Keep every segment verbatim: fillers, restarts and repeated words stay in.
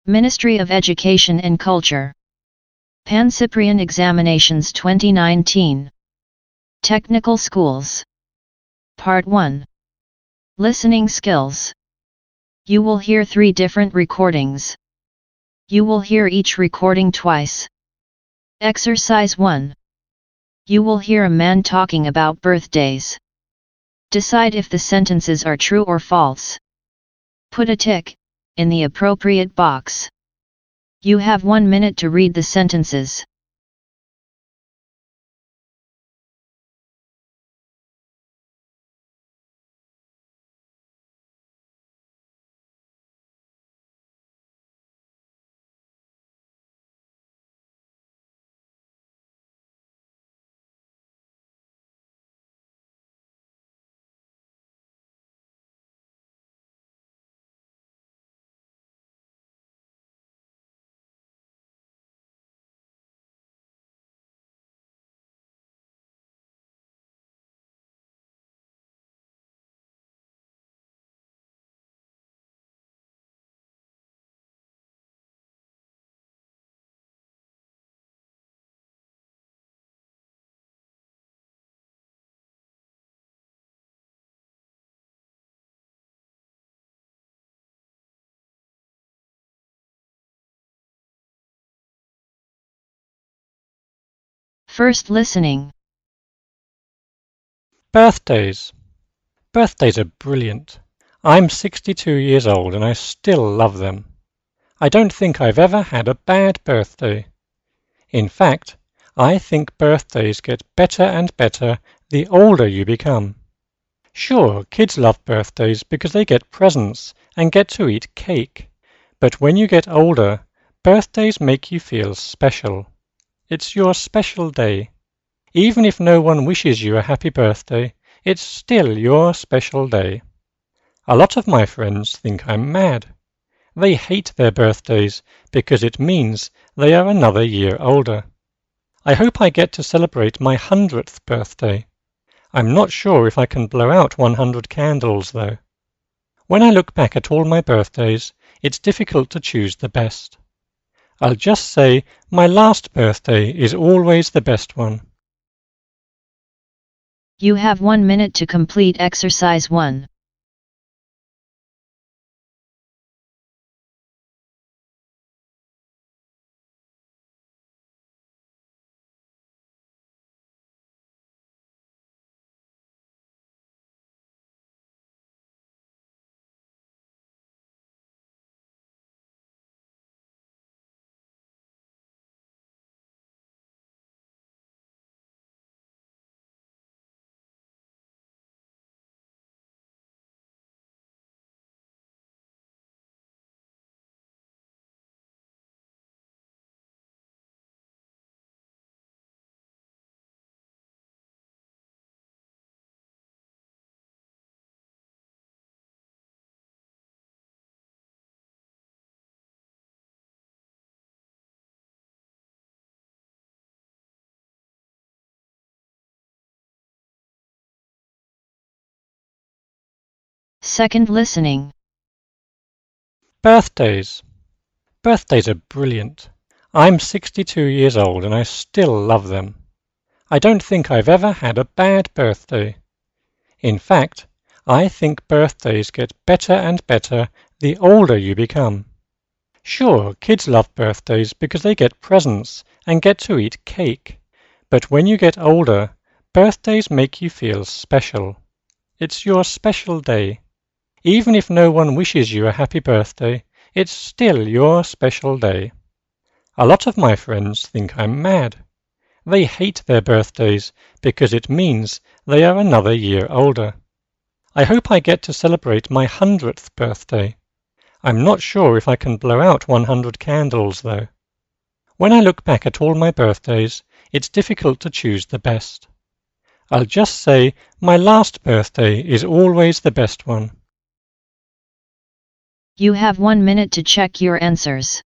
Ministry of Education and Culture. Pan-Cyprian Examinations twenty nineteen. Technical Schools. Part one. Listening Skills. You will hear three different recordings. You will hear each recording twice. Exercise one. You will hear a man talking about birthdays. Decide if the sentences are true or false. Put a tick in the appropriate box. You have one minute to read the sentences. First listening. Birthdays. Birthdays are brilliant. I'm sixty-two years old and I still love them. I don't think I've ever had a bad birthday. In fact, I think birthdays get better and better the older you become. Sure, kids love birthdays because they get presents and get to eat cake. But when you get older, birthdays make you feel special. It's your special day. Even if no one wishes you a happy birthday, it's still your special day. A lot of my friends think I'm mad. They hate their birthdays because it means they are another year older. I hope I get to celebrate my hundredth birthday. I'm not sure if I can blow out one hundred candles, though. When I look back at all my birthdays, it's difficult to choose the best. I'll just say my last birthday is always the best one. You have one minute to complete exercise one. Second listening. Birthdays. Birthdays are brilliant. I'm sixty-two years old and I still love them. I don't think I've ever had a bad birthday. In fact, I think birthdays get better and better the older you become. Sure, kids love birthdays because they get presents and get to eat cake. But when you get older, birthdays make you feel special. It's your special day. Even if no one wishes you a happy birthday, it's still your special day. A lot of my friends think I'm mad. They hate their birthdays because it means they are another year older. I hope I get to celebrate my hundredth birthday. I'm not sure if I can blow out one hundred candles, though. When I look back at all my birthdays, it's difficult to choose the best. I'll just say my last birthday is always the best one. You have one minute to check your answers.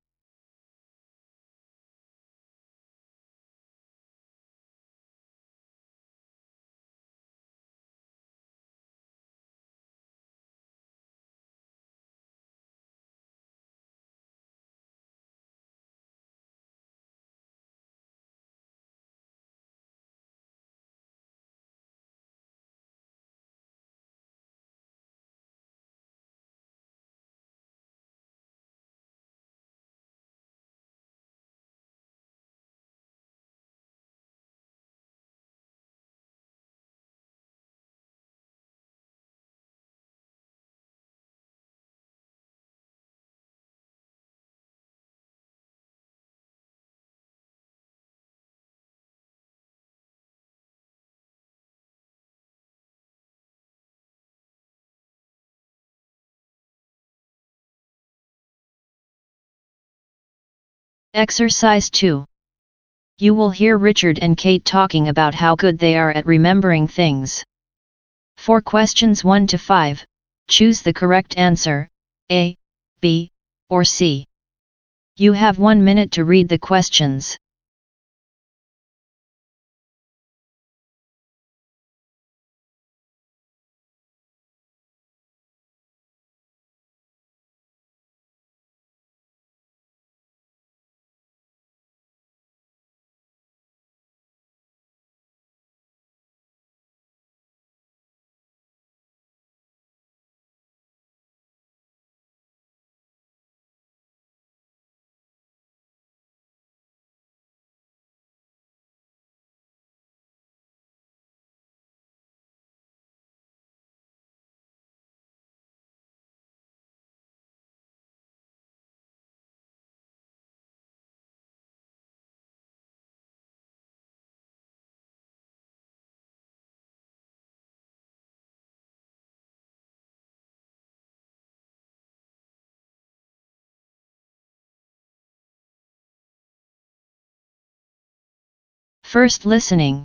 Exercise two. You will hear Richard and Kate talking about how good they are at remembering things. For questions one to five, choose the correct answer, A, B, or C. You have one minute to read the questions. First listening.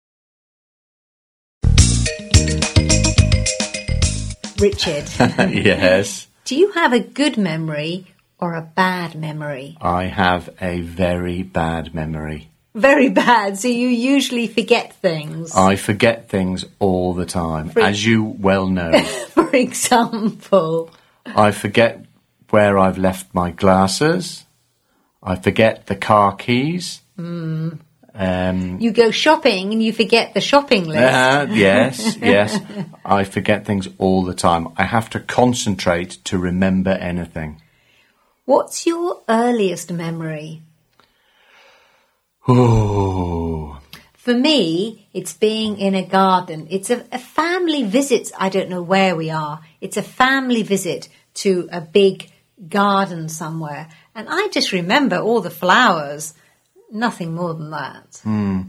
Richard. Yes. Do you have a good memory or a bad memory? I have a very bad memory. Very bad, so you usually forget things. I forget things all the time, For- as you well know. For example? I forget where I've left my glasses. I forget the car keys. Mm. Um, You go shopping and you forget the shopping list. uh, yes, yes. I forget things all the time. I have to concentrate to remember anything. What's your earliest memory? Ooh. For me, it's being in a garden. It's a, a family visit. I don't know where we are. It's a family visit to a big garden somewhere. And I just remember all the flowers. Nothing more than that. Mm.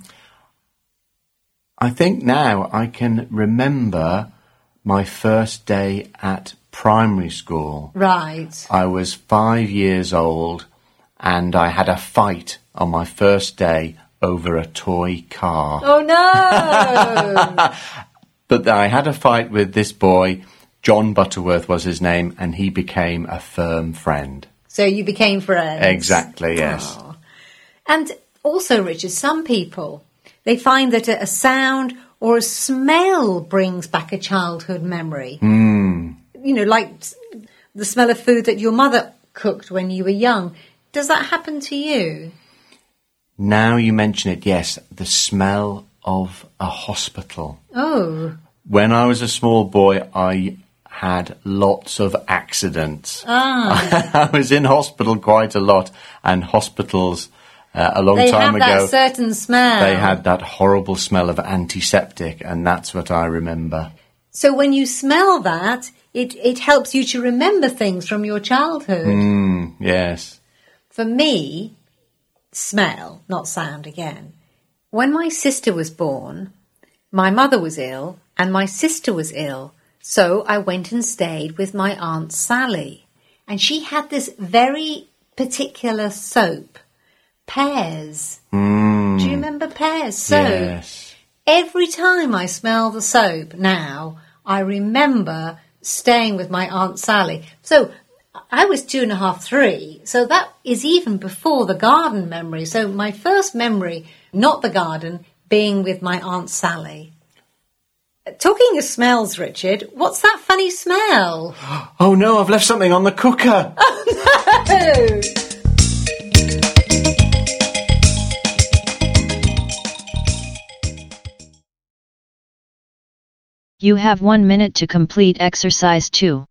I think now I can remember my first day at primary school. Right. I was five years old and I had a fight on my first day over a toy car. Oh, no! But I had a fight with this boy, John Butterworth was his name, and he became a firm friend. So you became friends? Exactly, yes. Oh. And also, Richard, some people, they find that a, a sound or a smell brings back a childhood memory. Mm. You know, like the smell of food that your mother cooked when you were young. Does that happen to you? Now you mention it, yes, the smell of a hospital. Oh. When I was a small boy, I had lots of accidents. Ah. I was in hospital quite a lot, and hospitals uh, a long they time have ago, that certain smell. they had that horrible smell of antiseptic, and that's what I remember. So when you smell that, it, it helps you to remember things from your childhood. Mm, yes. For me, smell, not sound again. When my sister was born, my mother was ill and my sister was ill. So I went and stayed with my Aunt Sally. And she had this very particular soap, Pears. Mm, Do you remember Pears soap? yes. Every time I smell the soap now, I remember staying with my Aunt Sally. So I was two and a half, three. So that is even before the garden memory. So my first memory, not the garden, being with my Aunt Sally. Talking of smells, Richard, what's that funny smell? Oh no, I've left something on the cooker. Oh no! You have one minute to complete exercise two.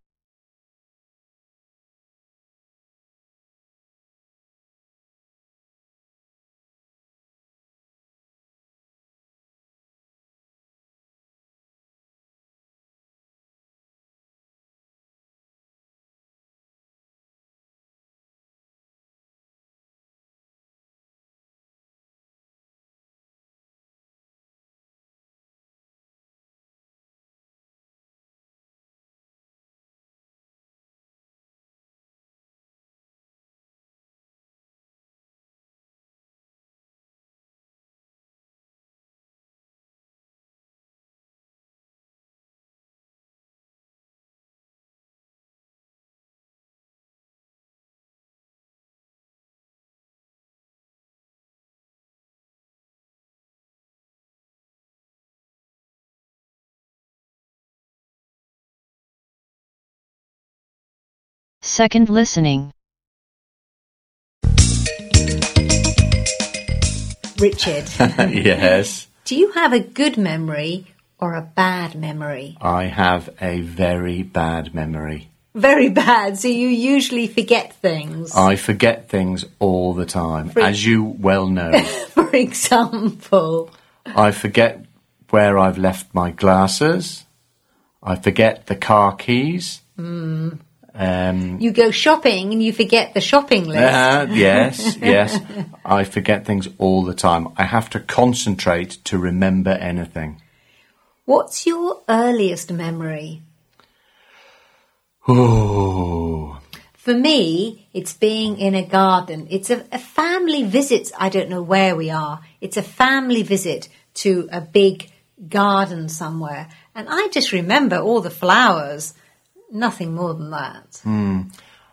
Second listening. Richard, Yes, do you have a good memory or a bad memory? I have a very bad memory. Very bad, so you usually forget things. I forget things all the time, For- as you well know. For example, I forget where I've left my glasses. I forget the car keys. mm. Um, you go shopping and you forget the shopping list. uh, yes, yes. I forget things all the time. I have to concentrate to remember anything. What's your earliest memory? Ooh. For me, it's being in a garden. It's a, a family visit. I don't know where we are. It's a family visit to a big garden somewhere. And I just remember all the flowers. Nothing more than that. Mm.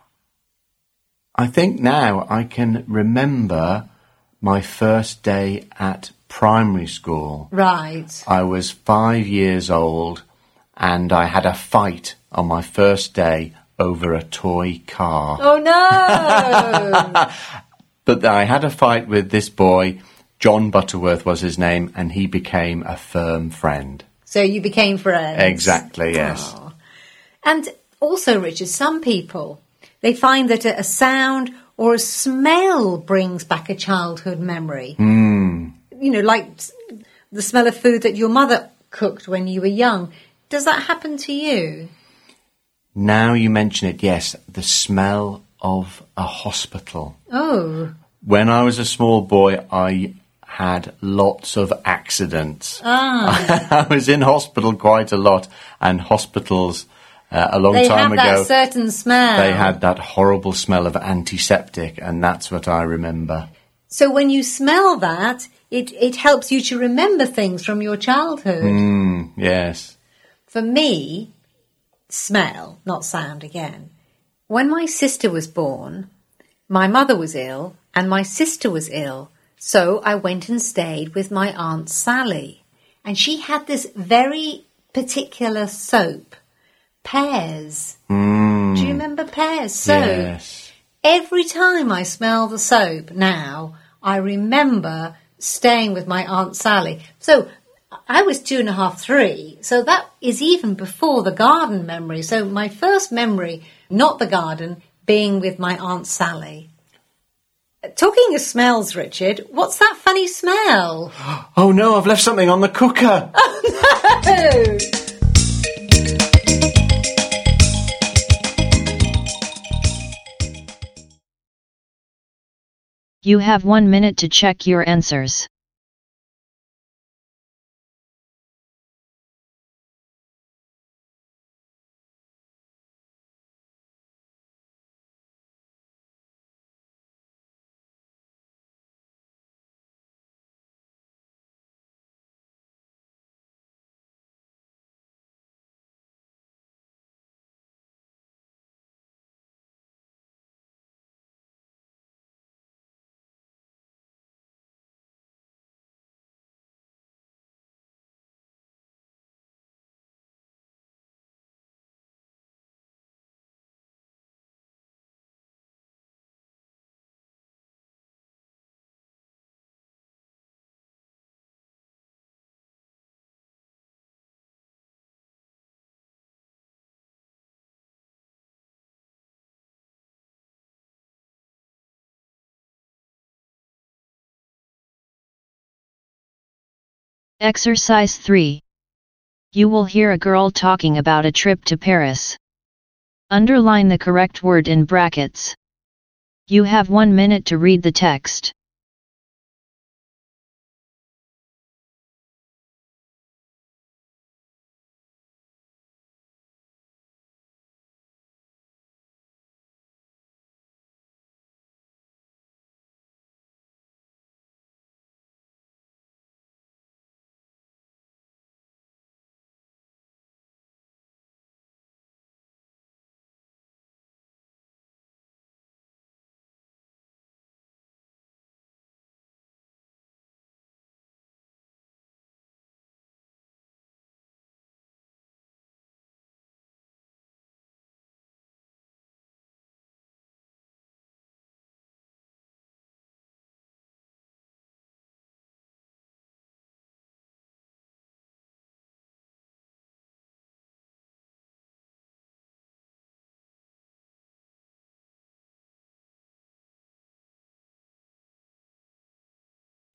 I think now I can remember my first day at primary school. Right. I was five years old and I had a fight on my first day over a toy car. Oh, no! But I had a fight with this boy. John Butterworth was his name, and he became a firm friend. So you became friends? Exactly, yes. Oh. And also, Richard, some people, they find that a, a sound or a smell brings back a childhood memory. Mm. You know, like the smell of food that your mother cooked when you were young. Does that happen to you? Now you mention it, yes, the smell of a hospital. Oh. When I was a small boy, I had lots of accidents. Ah. I was in hospital quite a lot, and hospitals uh, a long they time have ago, that certain smell. they had that horrible smell of antiseptic, and that's what I remember. So when you smell that, it, it helps you to remember things from your childhood. Mm, yes. For me, smell, not sound again. When my sister was born, my mother was ill and my sister was ill. So I went and stayed with my Aunt Sally. And she had this very particular soap, Pears. Mm, Do you remember Pears soap? yes. Every time I smell the soap now, I remember staying with my Aunt Sally. So I was two and a half, three. So that is even before the garden memory. So my first memory, not the garden, being with my Aunt Sally. Talking of smells, Richard, what's that funny smell? Oh no, I've left something on the cooker. Oh no! You have one minute to check your answers. Exercise three. You will hear a girl talking about a trip to Paris. Underline the correct word in brackets. You have one minute to read the text.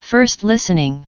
First listening.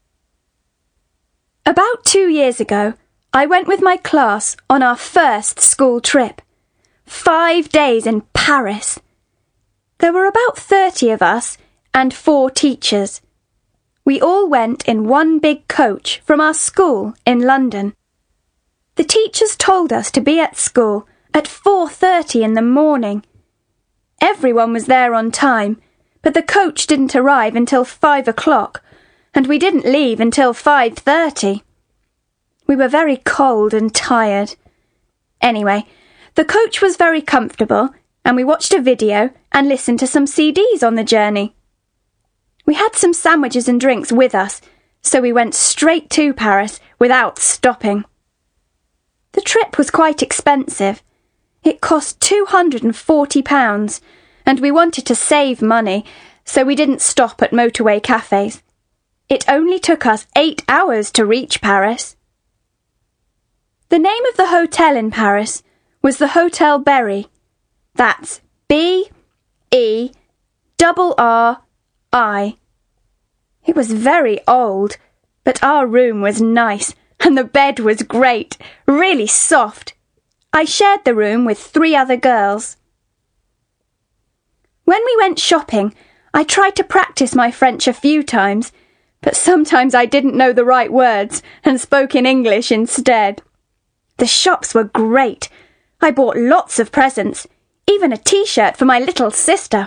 About two years ago, I went with my class on our first school trip. Five days in Paris. There were about thirty of us and four teachers. We all went in one big coach from our school in London. The teachers told us to be at school at four thirty in the morning. Everyone was there on time, but the coach didn't arrive until five o'clock, and we didn't leave until five thirty. We were very cold and tired. Anyway, the coach was very comfortable, and we watched a video and listened to some C Ds on the journey. We had some sandwiches and drinks with us, so we went straight to Paris without stopping. The trip was quite expensive. It cost two hundred and forty pounds, and we wanted to save money, so we didn't stop at motorway cafes. It only took us eight hours to reach Paris. The name of the hotel in Paris was the Hotel Berry. That's B E R R I. It was very old, but our room was nice, and the bed was great, really soft. I shared the room with three other girls. When we went shopping, I tried to practice my French a few times, but sometimes I didn't know the right words and spoke in English instead. The shops were great. I bought lots of presents, even a t-shirt for my little sister.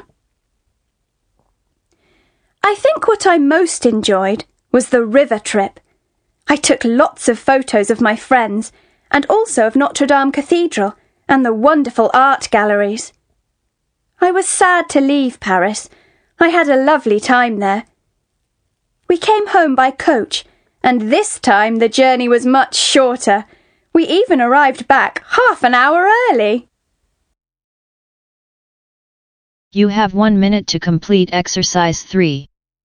I think what I most enjoyed was the river trip. I took lots of photos of my friends and also of Notre Dame Cathedral and the wonderful art galleries. I was sad to leave Paris. I had a lovely time there. We came home by coach, and this time the journey was much shorter. We even arrived back half an hour early. You have one minute to complete exercise three.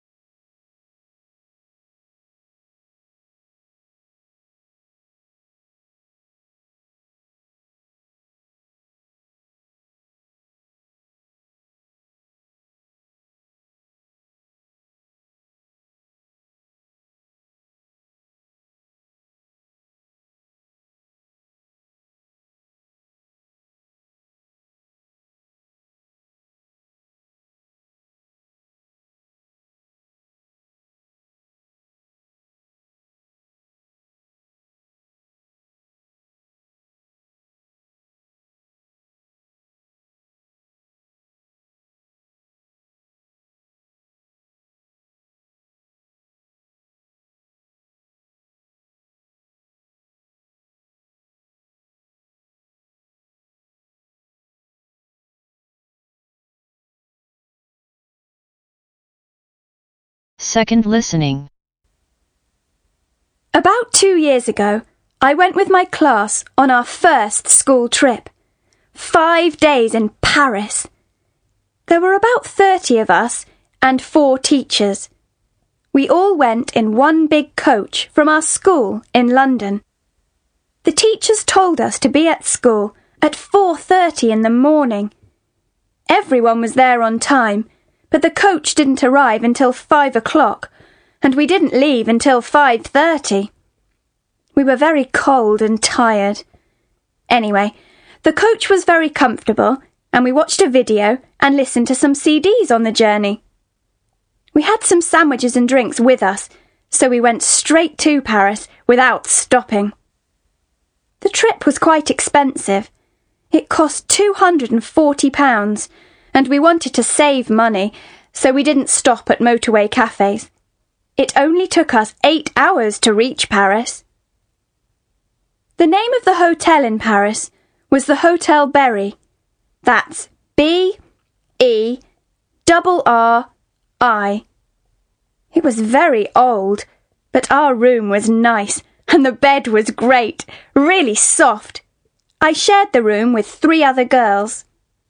Second listening. About two years ago, I went with my class on our first school trip. Five days in Paris. There were about thirty of us and four teachers. We all went in one big coach from our school in London. The teachers told us to be at school at four thirty in the morning. Everyone was there on time, but the coach didn't arrive until five o'clock, and we didn't leave until five thirty. We were very cold and tired. Anyway, the coach was very comfortable, and we watched a video and listened to some C Ds on the journey. We had some sandwiches and drinks with us, so we went straight to Paris without stopping. The trip was quite expensive. It cost two hundred and forty pounds, and we wanted to save money, so we didn't stop at motorway cafes. It only took us eight hours to reach Paris. The name of the hotel in Paris was the Hotel Berry. That's B E R R I. It was very old, but our room was nice, and the bed was great, really soft. I shared the room with three other girls.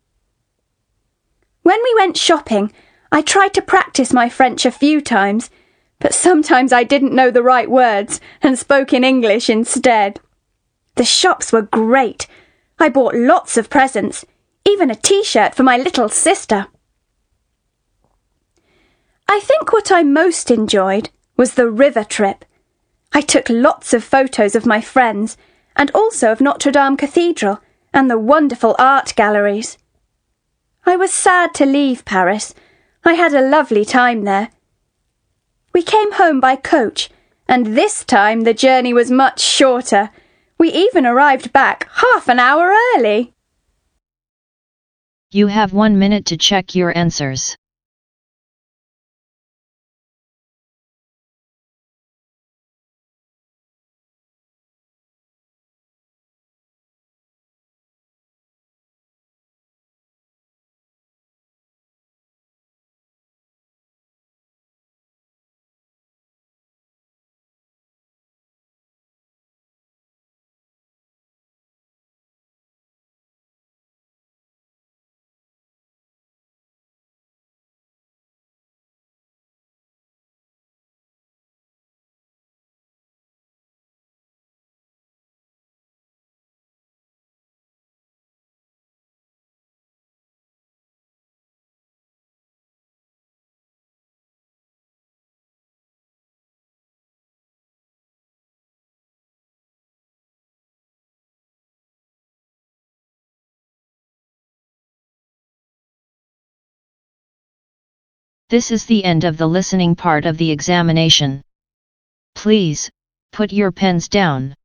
When we went shopping, I tried to practice my French a few times, but sometimes I didn't know the right words and spoke in English instead. The shops were great. I bought lots of presents, even a t-shirt for my little sister. I think what I most enjoyed was the river trip. I took lots of photos of my friends and also of Notre Dame Cathedral and the wonderful art galleries. I was sad to leave Paris. I had a lovely time there. We came home by coach, and this time the journey was much shorter. We even arrived back half an hour early. You have one minute to check your answers. This is the end of the listening part of the examination. Please, put your pens down.